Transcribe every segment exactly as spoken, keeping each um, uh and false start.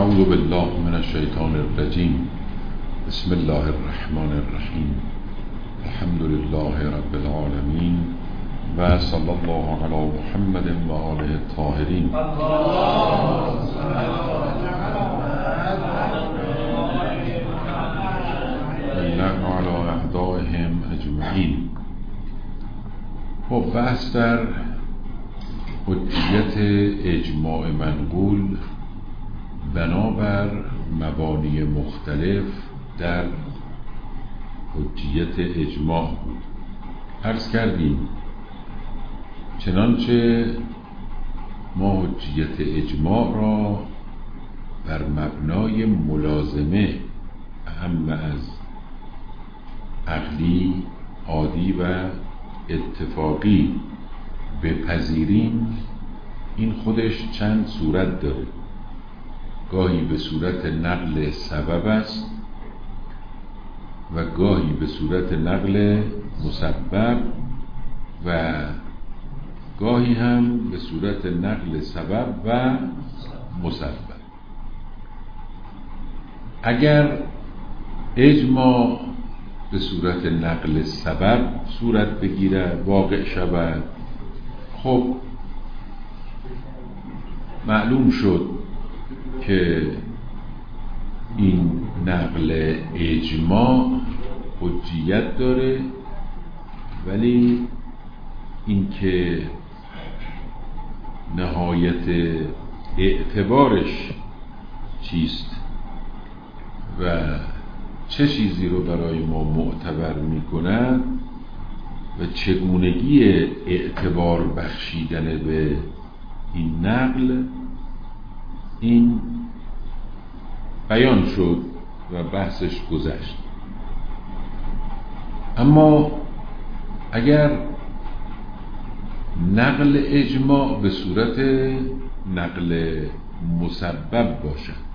اعوذ بالله من الشیطان الرجیم. بسم الله الرحمن الرحیم. الحمد لله رب العالمین و صلی الله علی محمد و آله الطاهرین. اللهم علی اعدائهم اجمعین. خب بحث در حجیت اجماع منقول بنابر مبانی مختلف در حجیت اجماع بود. عرض کردیم چنانچه ما حجیت اجماع را بر مبنای ملازمه اهم از عقلی، عادی و اتفاقی بپذیریم، این خودش چند صورت داره. گاهی به صورت نقل سبب است و گاهی به صورت نقل مسبب و گاهی هم به صورت نقل سبب و مسبب. اگر اجماع به صورت نقل سبب صورت بگیره، واقع شود، خب معلوم شد که این نقل اجماع حجیت داره، ولی این که نهایت اعتبارش چیست و چه چیزی رو برای ما معتبر میکنند و چگونگی اعتبار بخشیدن به این نقل، این بیان شد و بحثش گذشت. اما اگر نقل اجماع به صورت نقل مسبب باشد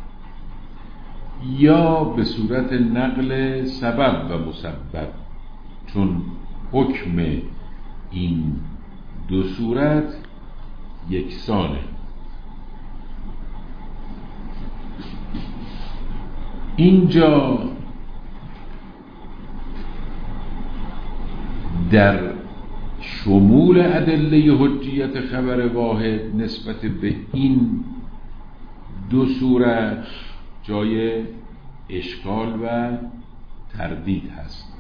یا به صورت نقل سبب و مسبب، چون حکم این دو صورت یکسانه، اینجا در شمول ادله حجیت خبر واحد نسبت به این دو صورت جای اشکال و تردید هست.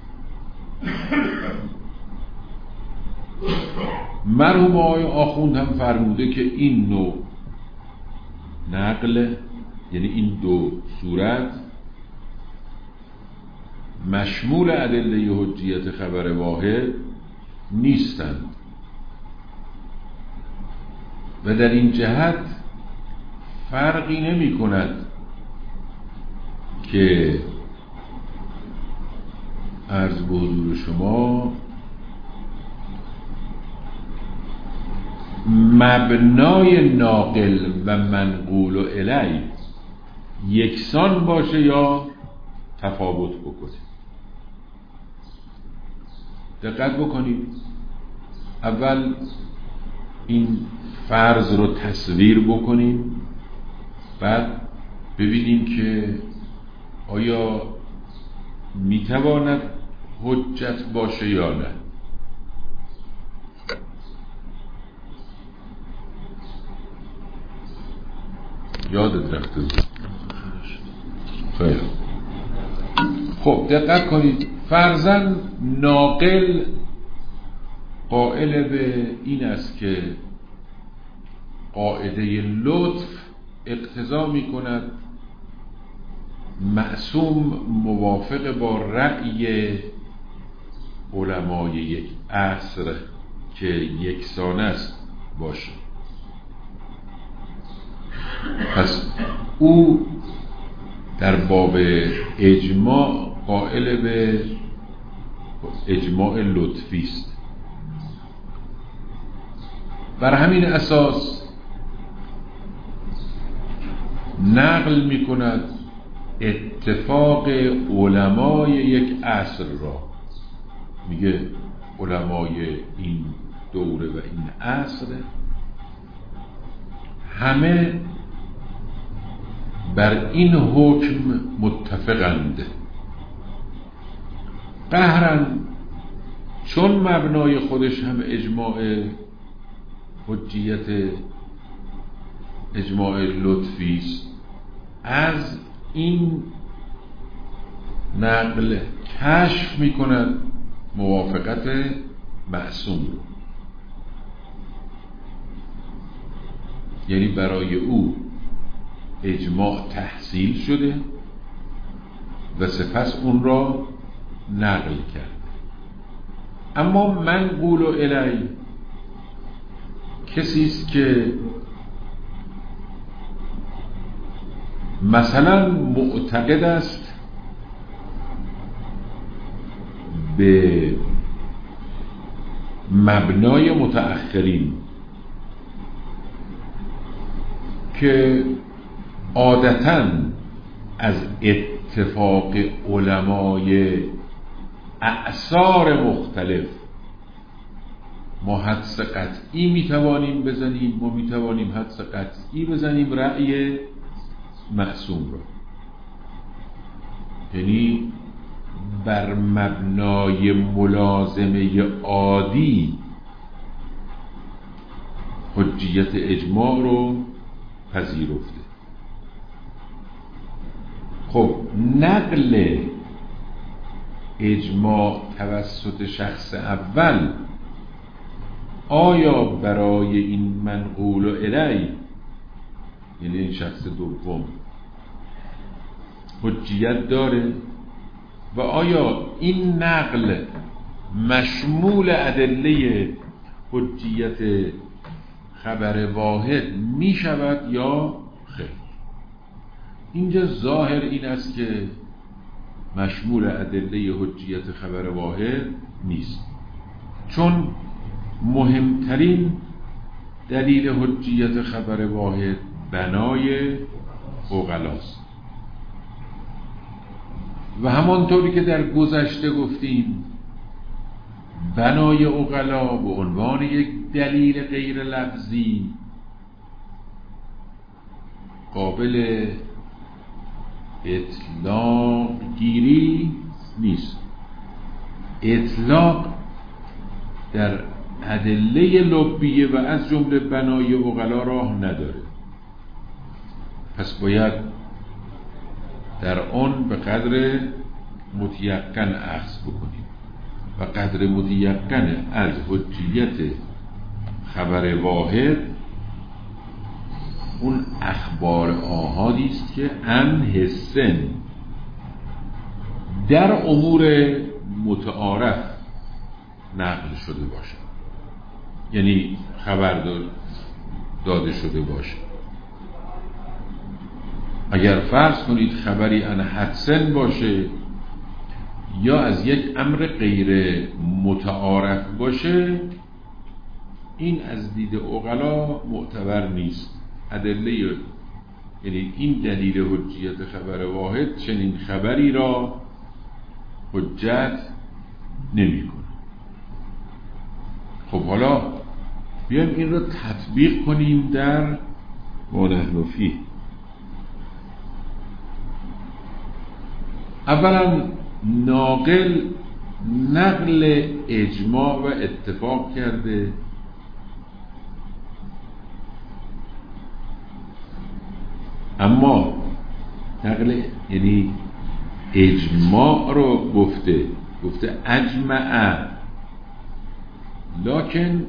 مرحوم آقای آخوند هم فرموده که این نوع نقل، یعنی این دو صورت، مشمول ادله حجیت خبر واحد نیستند و در این جهت فرقی نمی کند که عرض به حضور شما مبنای ناقل و منقول و الی یکسان باشه یا تفاوت بکنه. دقت بکنید، اول این فرض رو تصویر بکنیم، بعد ببینیم که آیا میتواند حجت باشه یا نه. یادت رفته خیلی خب دقت کنید. فرضاً ناقل قائل به این است که قاعده لطف اقتضا می کند معصوم موافق با رأی علمای یک عصر که یکسان است باشه. پس او در باب اجماع قائل به اجماع لطفی است. بر همین اساس نقل می کند اتفاق علمای یک عصر را. میگه علمای این دوره و این عصر همه بر این حکم متفقند. قهرن چون مبنای خودش هم اجماع، حجیت اجماع لطفی است، از این نقل کشف میکند موافقت معصوم رو، یعنی برای او اجماع تحصیل شده و سپس اون را نقل کرد. اما منقول الی کسی است که مثلا معتقد است به مبنای متأخرین که عادتاً از اتفاق علمای اعصار مختلف ما حدس قطعی میتوانیم بزنیم، ما میتوانیم حدس قطعی بزنیم رأی معصوم را، یعنی بر مبنای ملازمه عادی حجیت اجماع رو پذیرفته. خب نقل اجماع توسط شخص اول آیا برای این منقول الی، یعنی این شخص دوم، حجیت داره و آیا این نقل مشمول ادله حجیت خبر واحد می شود یا خیر؟ اینجا ظاهر این است که مشمول ادله حجیت خبر واحد نیست، چون مهمترین دلیل حجیت خبر واحد بنای عقلاست و همانطوری که در گذشته گفتیم بنای عقلا به عنوان یک دلیل غیر لفظی قابل اطلاق گیری نیست. اطلاق در ادله لبیه و از جمله بنای عقلا راه نداره، پس باید در آن به قدر متیقن اخذ بکنیم و قدر متیقن از حجیت خبر واحد اون اخبار آحادی است که عن حسن در امور متعارف نقل شده باشه، یعنی خبر داده شده باشه. اگر فرض کنید خبری عن حدسن باشه یا از یک امر غیر متعارف باشه، این از دید عقلا معتبر نیست. ادله، یعنی این دلیل حجیت خبر واحد چنین خبری را حجت نمی کنه. خب حالا بیایم این را تطبیق کنیم در ما نحن فیه. اولا ناقل نقل اجماع و اتفاق کرده، اما نقل یعنی اجماع رو گفته گفته اجمع، لکن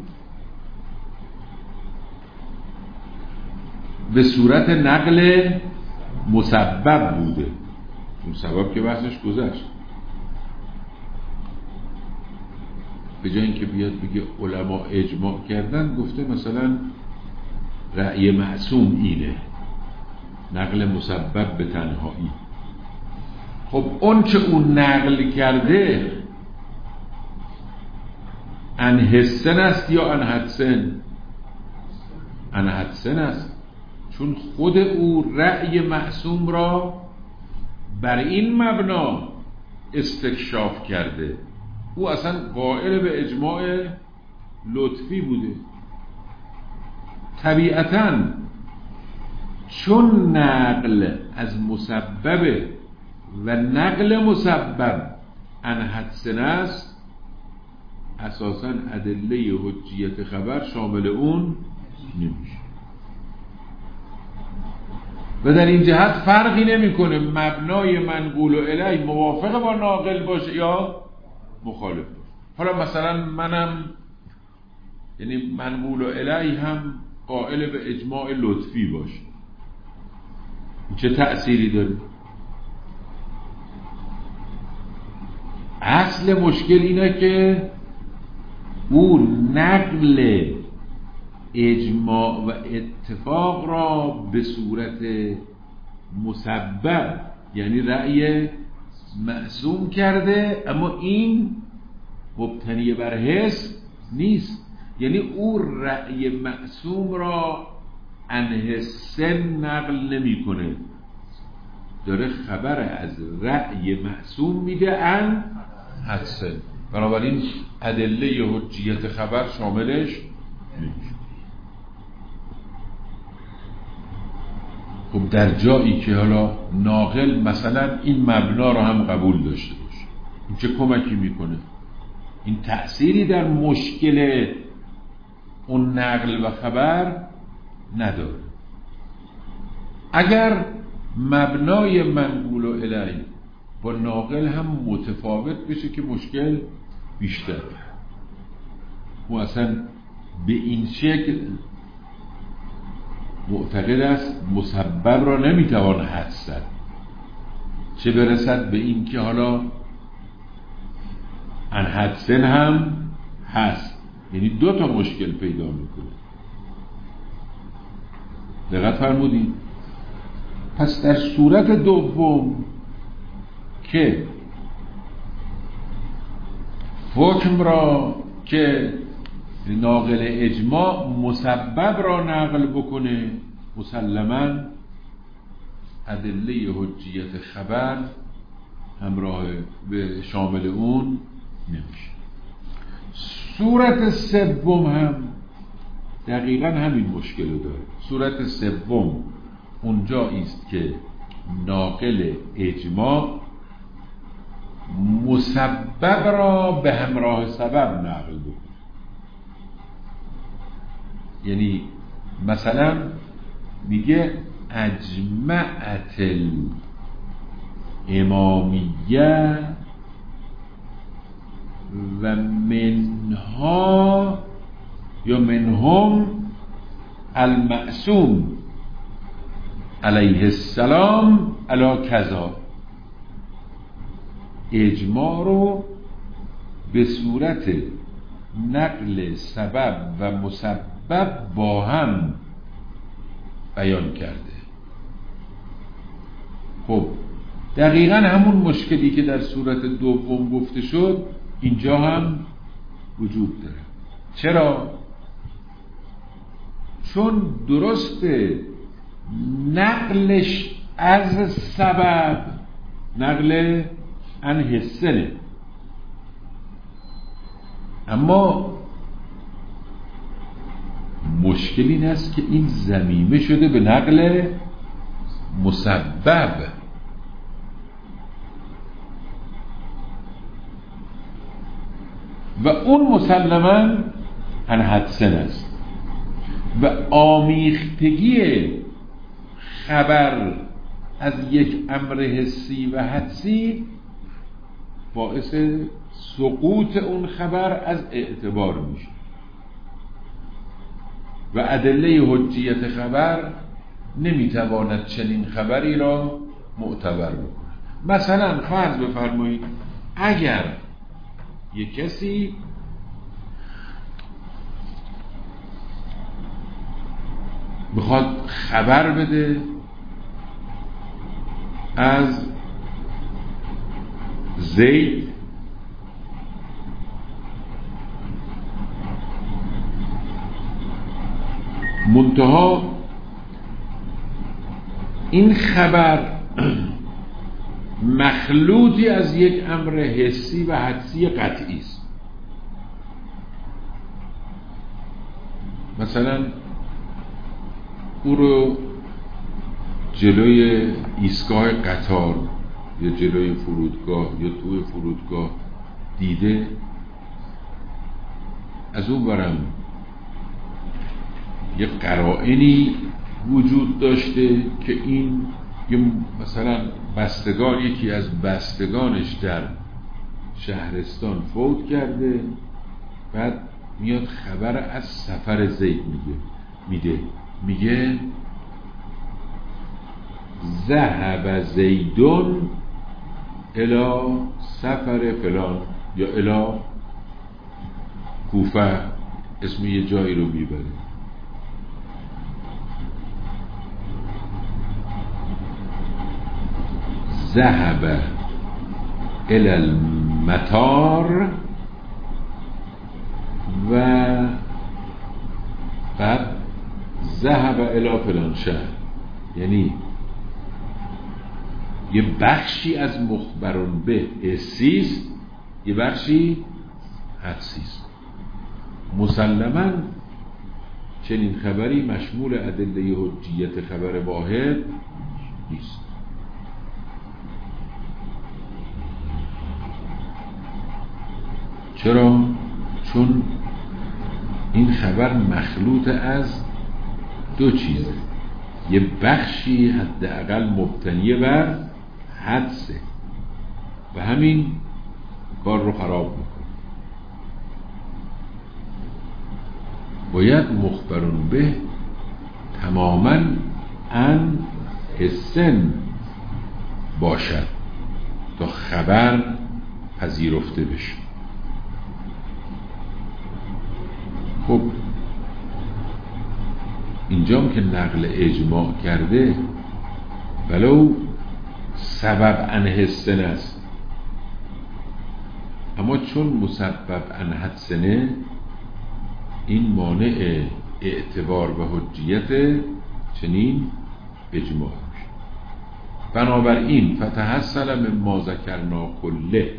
به صورت نقل مسبب بوده، اون سبب که بحثش گذشت. به جای اینکه بیاد بگه علما اجماع کردن، گفته مثلا رأی معصوم اینه، نقل مسبب به تنهایی. خب اون چه اون نقل کرده ان حسن است یا ان حدسن؟ ان حدسن است، چون خود او رأی معصوم را بر این مبنا استکشاف کرده. او اصلا قائل به اجماع لطفی بوده. طبیعتاً چون نقل از مسبب و نقل مسبب عن حدث است، اساساً ادله حجیت خبر شامل اون نمیشه و در این جهت فرقی نمیکنه مبنای منقول الیه موافق با ناقل باشه یا مخالف باشه. حالا مثلا منم، یعنی منقول الیه هم قائل به اجماع لطفی باشه، چه تأثیری داره؟ اصل مشکل اینه که او نقل اجماع و اتفاق را به صورت مسبب، یعنی رأی معصوم کرده، اما این مبتنی بر حس نیست. یعنی او رأی معصوم را عن حس نقل نمی کنه، داره خبر از رأی معصوم میده عن حدس. بنابراین ادله حجیت خبر شاملش نمیشه. خب در جایی که حالا ناقل مثلا این مبنا رو هم قبول داشته باشه، این چه کمکی میکنه؟ این تأثیری در مشکل اون نقل و خبر نداره. اگر مبنای منقول الیه با ناقل هم متفاوت بشه که مشکل بیشتر، و اصلا به این شکل معتقد است مسبب را نمیتوان حدس زد، چه برسد به این که حالا ان حدسن هم هست. یعنی دو تا مشکل پیدا میکنه. دقت فرمودین؟ پس در صورت دوم که حکم را که ناقل اجماع مسبب را نقل بکنه، مسلماً ادله حجیت خبر همراه به شامل اون نمیشه. صورت سوم هم دقیقاً همین مشکل رو داره. صورت سوم اونجایی است که ناقل اجماع مسبب را به همراه سبب نقل بکنه. یعنی مثلا میگه اجمعت الامامیه و منها یا منهم المعصوم علیه السلام علی کذا. اجماع رو به صورت نقل سبب و مسبب با هم بیان کرده. خب دقیقاً همون مشکلی که در صورت دوم گفته شد اینجا هم وجود داره. چرا؟ چون درسته نقلش از سبب نقل عن حسنه، اما مشکل این است که این ضمیمه شده به نقل مسبب. و اون مسلماً عن حدسن است و آمیختگی خبر از یک امر حسی و حدسی باعث سقوط اون خبر از اعتبار میشه و ادله حجیت خبر نمیتواند چنین خبری را معتبر بکنه. مثلا فرض بفرمایید اگر یک کسی بخواد خبر بده از زید منتها این خبر مخلوطی از یک امر حسی و حدسی قطعی است. مثلا او رو جلوی ایستگاه قطار یا جلوی فرودگاه یا توی فرودگاه دیده، از اون برم یه قرائنی وجود داشته که این یه مثلا بستگان، یکی از بستگانش در شهرستان فوت کرده، بعد میاد خبر از سفر زید میگه میده میگه ذهب زیدون الی سفر فلان یا الی کوفه، اسم یه جایی رو میبره. ذهب الی المطار و بعد ذهب الی فلان شهر، یعنی یه بخشی از مخبرون به حسیست، یه بخشی حدسیست. مسلماً چنین خبری مشمول ادله حجیت خبر واحد نیست. چرا؟ چون این خبر مخلوط از دو چیزه، یه بخشی حداقل مبتنی بر حدسه و همین کار رو خراب میکنه. باید مخبرون به تماماً عن حسن باشد تا خبر پذیرفته بشه. خب اینجام که نقل اجماع کرده ولو سبب عن حسن است، اما چون مسبب عن حدسنه این مانع اعتبار و حجیت چنین اجماع میشه. بنابراین فتحصل من ما ذکرنا کله،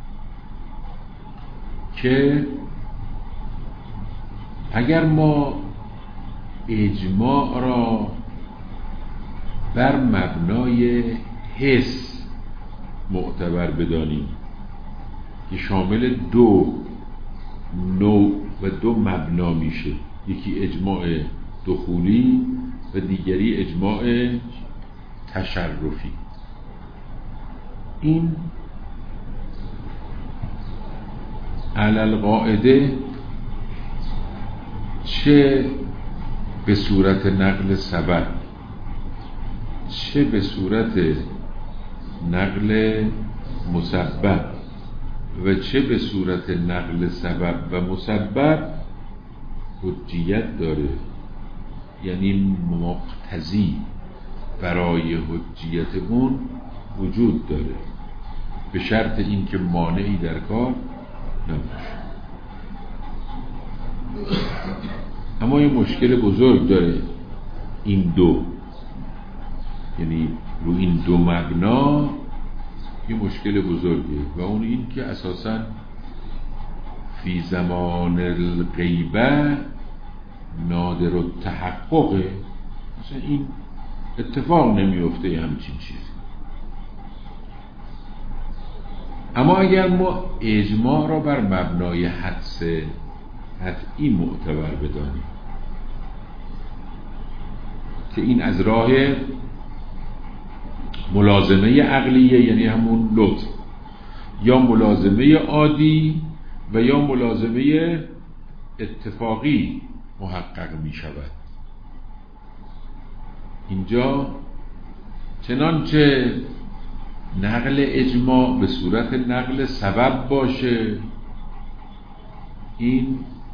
که اگر ما اجماع را بر مبنای حس معتبر بدانیم که شامل دو نوع و دو مبنا میشه، یکی اجماع دخولی و دیگری اجماع تشرفی، این علی القاعده چه به صورت نقل سبب چه به صورت نقل مسبب و چه به صورت نقل سبب و مسبب حجیت داره، یعنی مقتضی برای حجیت اون وجود داره، به شرط اینکه مانعی در کار نباشه. اما یه مشکل بزرگ داره این دو، یعنی رو این دو مبنا یه مشکل بزرگه و اون این که اساساً فی زمان الغیبه نادر التحققه، مثلا این اتفاق نمیفته همچین چیزی. اما اگر ما اجماع را بر مبنای حدس حدئی معتبر بدانیم که این از راه ملازمه عقلیه، یعنی همون لطف، یا ملازمه عادی و یا ملازمه اتفاقی محقق می شود، اینجا چنانچه نقل اجماع به صورت نقل سبب باشه این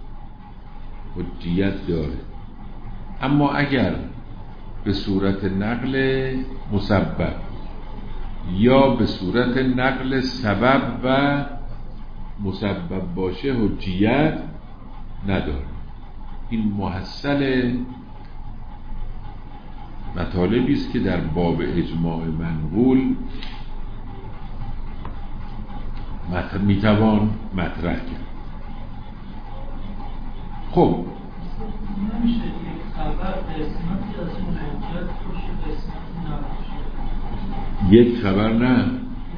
حجیت داره، اما اگر به صورت نقل مسبب یا به صورت نقل سبب و مسبب باشه حجیت نداره. این محصل مطالبی است که در باب اجماع منقول میتوان مطرح کرد. خب نمیشه یک خبر قسمتی از اون حجیت باشه قسمتی نباشه. یک خبر نه.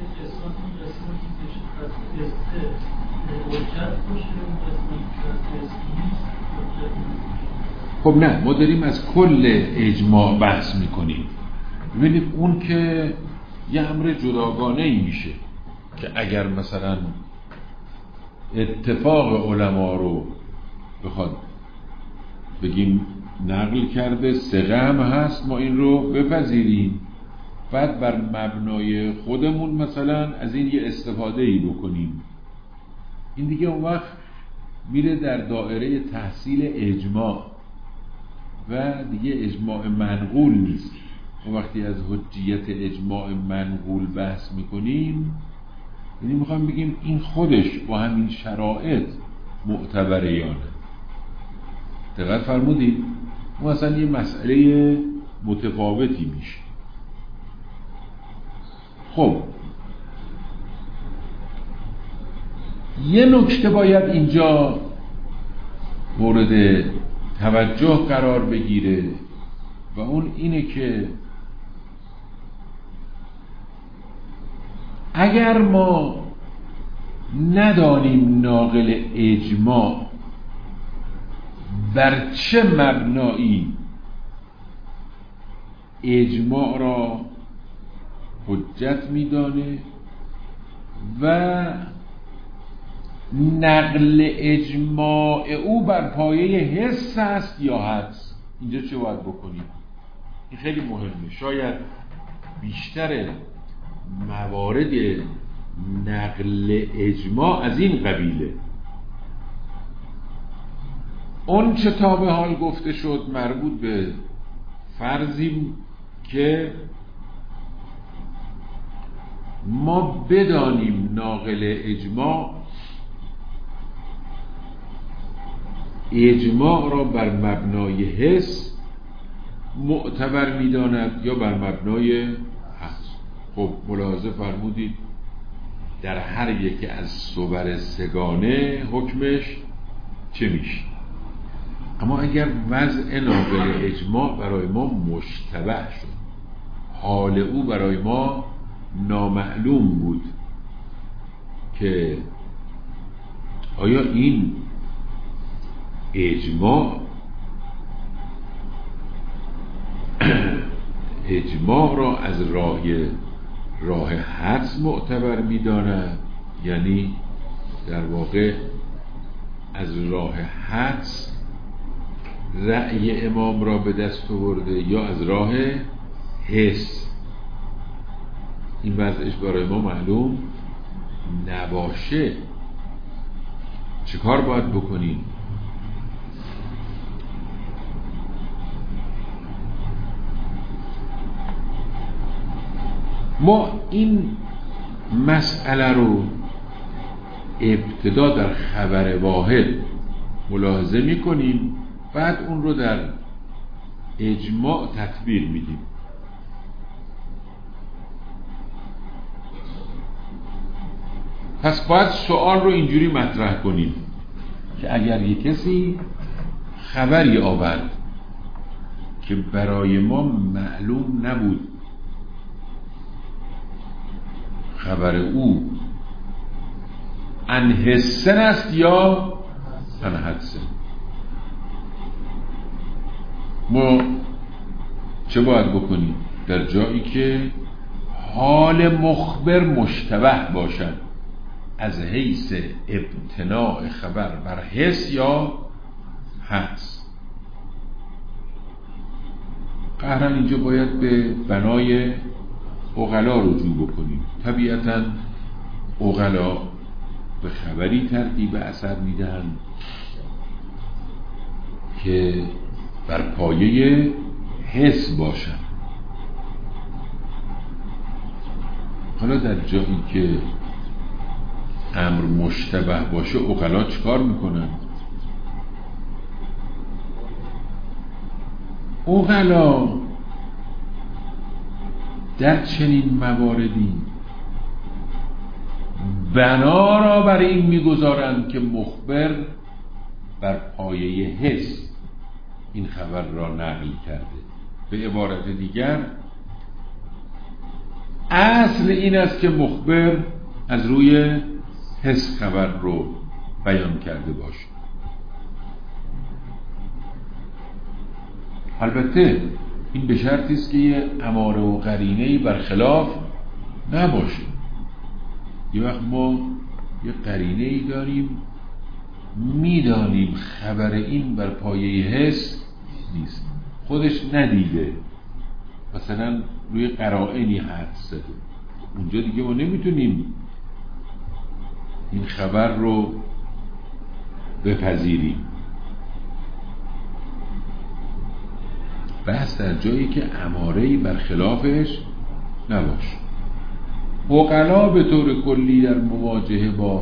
خب نه، ما داریم از کل اجماع بحث میکنیم. ببینید اون که یه امر جداگانه ای میشه که اگر مثلا اتفاق علما رو بخواد بگیم نقل کرده، ثقه هم هست، ما این رو بپذیریم، بعد بر مبنای خودمون مثلا از این یه استفاده ای بکنیم. این دیگه اون وقت میره در دایره تحصیل اجماع و دیگه اجماع منقول نیست. و وقتی از حجیت اجماع منقول بحث میکنیم، یعنی میخوام بگیم این خودش با همین شرایط معتبره یا نه. دقت فرمودید؟ اون اصلا یه مسئله متفاوتی میشه. خب یه نکته باید اینجا مورد توجه قرار بگیره و اون اینه که اگر ما ندانیم ناقل اجماع بر چه مبنایی اجماع را حجت میدانه و نقل اجماع او بر پایه حس است یا حدس، اینجا چه باید بکنیم؟ این خیلی مهمه. شاید بیشتر موارد نقل اجماع از این قبیله. اون چه تا به حال گفته شد مربوط به فرضی که ما بدانیم ناقل اجماع اجماع را بر مبنای حس معتبر می‌داند یا بر مبنای حدس. خب ملاحظه فرمودید در هر یک از صور سگانه حکمش چه میشه؟ اما اگر وضع ناقل اجماع برای ما مشتبه شد، حال او برای ما نامعلوم بود که آیا این اجماع اجماع را از راه راه حدس معتبر می‌داند، یعنی در واقع از راه حدس رأی امام را به دست آورده یا از راه حس. این وضعش برای ما معلوم نباشه چه کار باید بکنیم؟ ما این مسئله رو ابتدا در خبر واحد ملاحظه میکنیم، بعد اون رو در اجماع تطبیق میدیم. پس باید سوال رو اینجوری مطرح کنیم که اگر یک کسی خبری آورد که برای ما معلوم نبود خبر او عن حسن است یا عن حدسن، ما چه باید بکنیم؟ در جایی که حال مخبر مشتبه باشد از حیث ابتناء خبر بر حس یا حدس، قهرن اینجا باید به بنای عقلا رجوع بکنیم. طبیعتاً عقلا به خبری ترتیب اثر میدن که بر پایه حس باشن. حالا در جایی که امر مشتبه باشه عقلا چیکار میکنن؟ عقلا در چنین مواردی بنا را بر این میگذارند که مخبر بر پایه حس این خبر را نقل کرده. به عبارت دیگر اصل این است که مخبر از روی حس خبر رو بیان کرده باشه. البته این به شرطی است که یه اماره و قرینه‌ای برخلاف نباشه. یه وقت ما یه قرینه‌ای داریم میدانیم خبر این بر پایه حس نیست، خودش ندیده، مثلا روی قرائنی حدس زده، اونجا دیگه ما نمیتونیم این خبر رو بپذیریم. بس در جایی که اماره‌ای برخلافش نباشه. عقلا به طور کلی در مواجهه با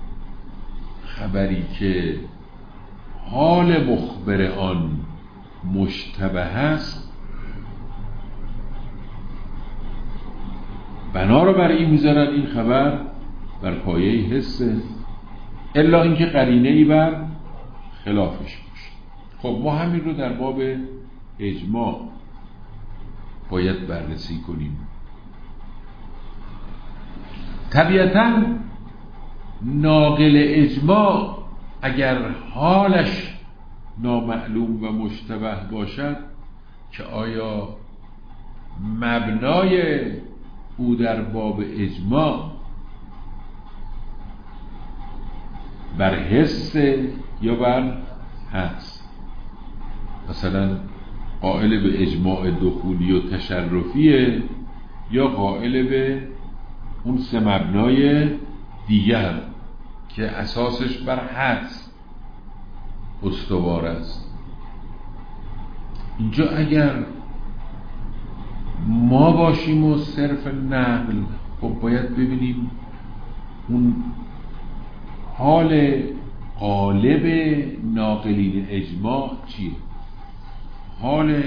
خبری که حال مخبر آن مشتبه است بنا رو بر این میذارن این خبر بر پایه حسه، الا اینکه قرینه‌ای بر خلافش باشه. خب ما همین رو در باب اجماع باید بررسی کنیم. طبیعتاً ناقل اجماع اگر حالش نامعلوم و مشتبه باشد که آیا مبنای او در باب اجماع بر حس یا بر حدس، مثلا قائل به اجماع دخولی و تشرفیه یا قائل به اون سه مبنای دیگر که اساسش بر حدس استوار است. اینجا اگر ما باشیم و صرف نقل، خب باید ببینیم اون حال غالب ناقلین اجماع چیه، حال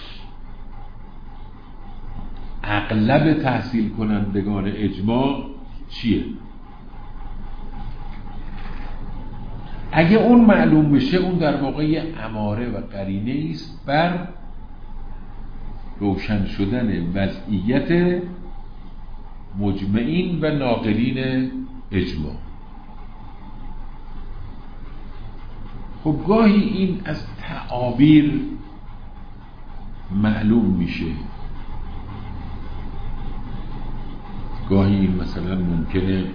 اغلب تحصیل کنندگان اجماع چیه. اگه اون معلوم بشه، اون در واقع اماره و قرینه است بر روشن شدن وضعیت مجمعین و ناقلین اجماع. خب گاهی این از تعابیر معلوم میشه، گاهی این مثلا ممکنه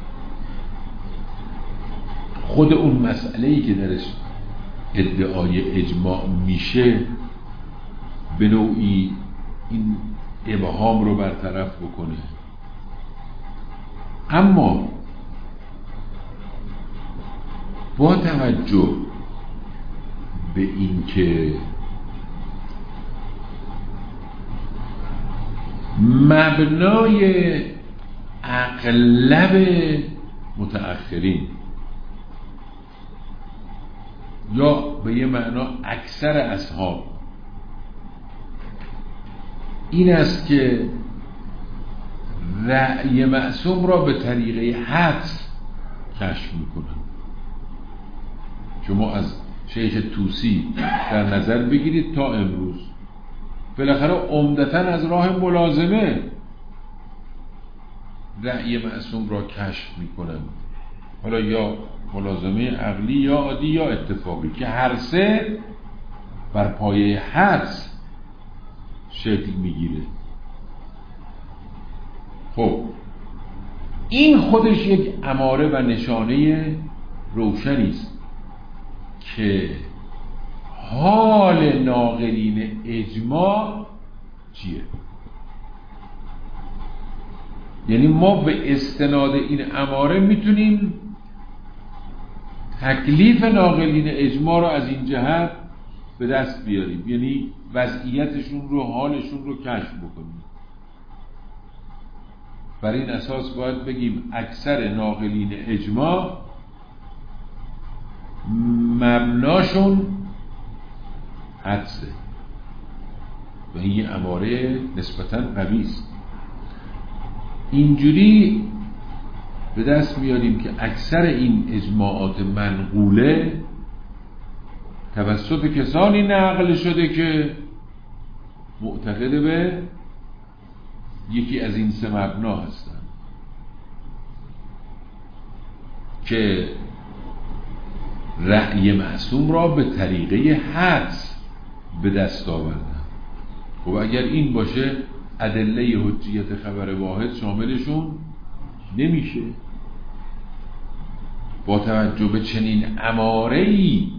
خود اون مسئله‌ای که درش ادعای اجماع میشه به نوعی این ابهام رو برطرف بکنه. اما با توجه به این که مبنای اغلب متأخرین یا به یه معنا اکثر اصحاب این است که رأی معصوم را به طریقه حدس کشف میکنن. شما از شیخ طوسی در نظر بگیرید تا امروز بالاخره عمدتاً از راه ملازمه رأی معصوم را کشف میکنن، حالا یا ملازمه عقلی یا عادی یا اتفاقی، که هر سه بر پایه حدس شکل میگیره. خب این خودش یک اماره و نشانه روشنی است که حال ناقلین اجماع چیه. یعنی ما به استناد این اماره میتونیم تکلیف ناقلین اجماع رو از این جهت به دست بیاریم، یعنی وضعیتشون رو، حالشون رو کشف بکنیم. بر این اساس باید بگیم اکثر ناقلین اجماع مبناشون حدسه و این اماره نسبتاً قوی است. اینجوری به دست میاریم که اکثر این اجماعات منقوله توسط کسانی نقل شده که معتقد به یکی از این سه مبنا هستن که رأی معصوم را به طریقه حدس به دست آوردن. خب اگر این باشه ادله حجیت خبر واحد شاملشون نمیشه. با توجه به چنین اماره‌ای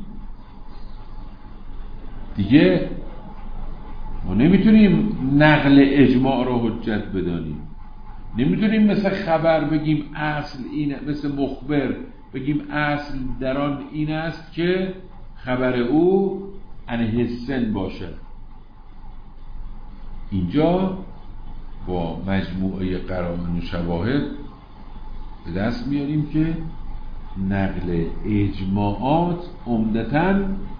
دیگه ما نمیتونیم نقل اجماع را حجت بدانیم. نمیتونیم مثل خبر بگیم اصل اینه، مثل مخبر بگیم اصل در آن این است که خبر او عن حسن باشد. اینجا با مجموعه قرائن و شواهد به دست میاریم که نقل اجماعات عمدتاً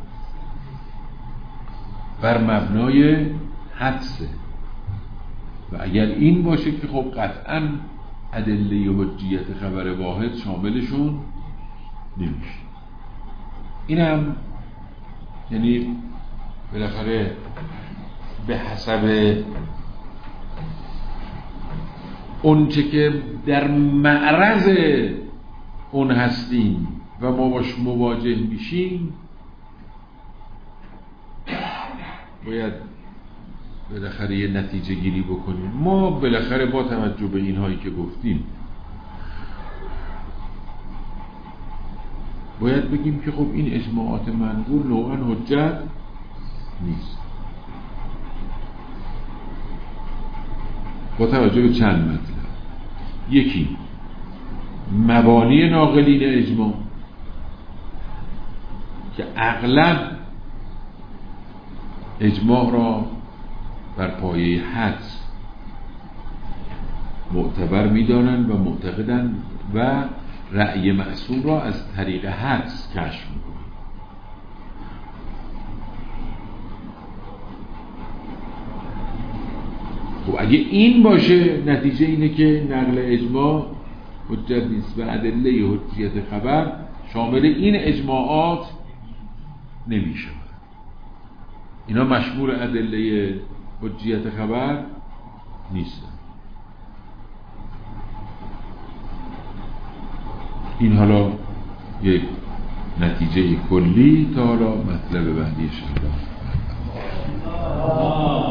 بر مبنای حدسه و اگر این باشه که خب قطعاً ادله حجیت خبر واحد شاملشون نمیشه. این هم یعنی بالاخره به حسب اون چه که در معرض اون هستیم و ما باش مواجه میشیم باید بالاخره یه نتیجه گیری بکنیم. ما بالاخره با توجه به اینهایی که گفتیم باید بگیم که خب این اجماعات منقول نوعاً حجت نیست با توجه به چند مطلب. یکی مبانی ناقلین اجماع که اغلب اجماع را بر پایه حدس معتبر می‌دانند و معتقدند و رأی معصوم را از طریق حدس کشف می‌کنند. خب اگه این باشه نتیجه اینه که نقل اجماع حجت نیست و ادله حجیت خبر شامل این اجماعات نمیشه. اینا مشمول ادله حجیت خبر نیستن. این حالا یک نتیجه کلی تا حالا مطلب بعدی شد.